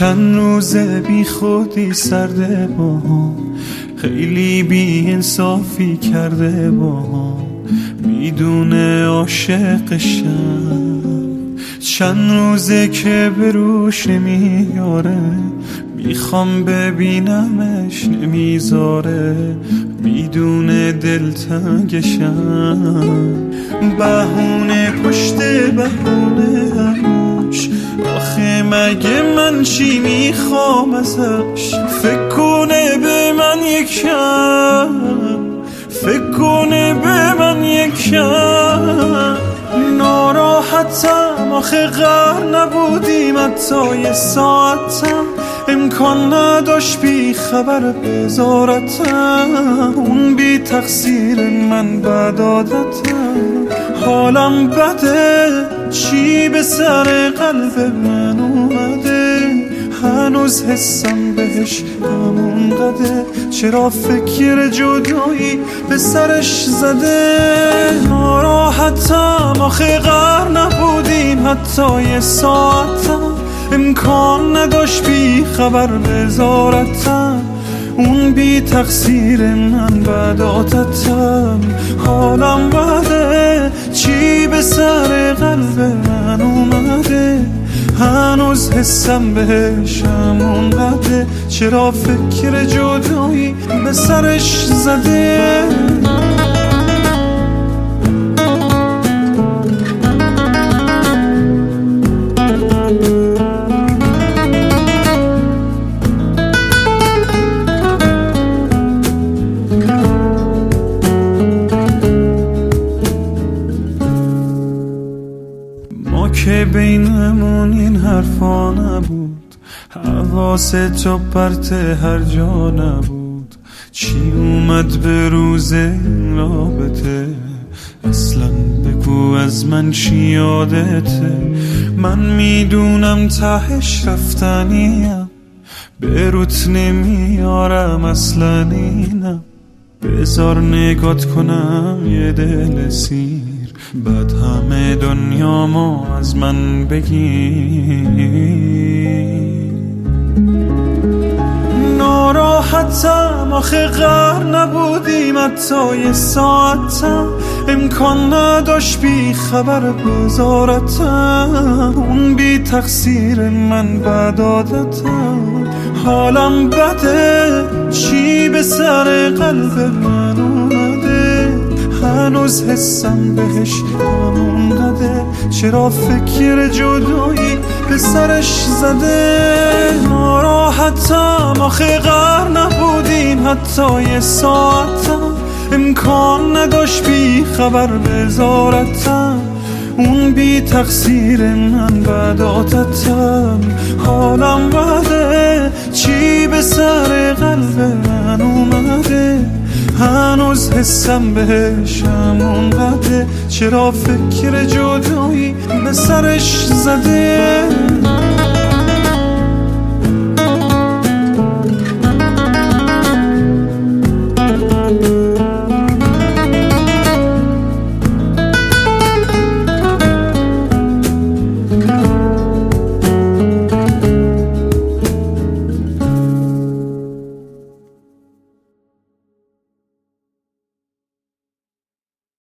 چند روزه بی خودی سرده با هم، خیلی بی انصافی کرده با هم، میدونه عاشقشم. چند روزه که به روش نمیاره، میخوام ببینمش نمیذاره، میدونه دلتنگشم. بهونه پشت بهونه همش، آخه مگه من چی میخوام ازش؟ فکر کنه به من یکم، فکر کنه به من یکم. ناراحتم آخه غر نبودیم حتی یه ساعتم، امکان نداشت بی خبر بذارتم. اون بی تقصیر من بد عادتم، حالم بده چی به سر قلب من اومده، هنوز حسم بهش همون قده، چرا فکر جدایی به سرش زده. ناراحتم آخه غر نبودیم حتی یه ساعتم، امکان نداشت بی خبر بذارتم. اون بی تقصیر من بد عادتم، حالم بده چی به سر قلب من اومده، هنوز حسم بهش همون قده، چرا فکر جدایی به سرش زده. که بینمون این حرفا نبود، حواست و پرت هر جا نبود، چی اومد به روز این رابطه؟ اصلا بگو از من چی یادته؟ من میدونم تهش رفتنیم، به روت نمیارم اصلا اینم، بذار نگات کنم یه دل سیر، بعد همه دنیامو از من بگی. ناراحتم آخه غر نبودیم حتی یه ساعتم، امکان نداشت بی خبر بذارتم. اون بی تقصیر من بد عادتم، حالم بده چی به سر قلب من اومده، هنوز حسم بهش همون قده، چرا فکر جدایی به سرش زده. ناراحتم آخه غر نبودیم حتی یه ساعتم، امکان نداشت بی خبر بذارتم. اون بی تقصیر من بد عادتم، حالم بده چی به سر قلب من اومده، هنوز حسم بهش همون قده، چرا فکر جدایی به سرش زده.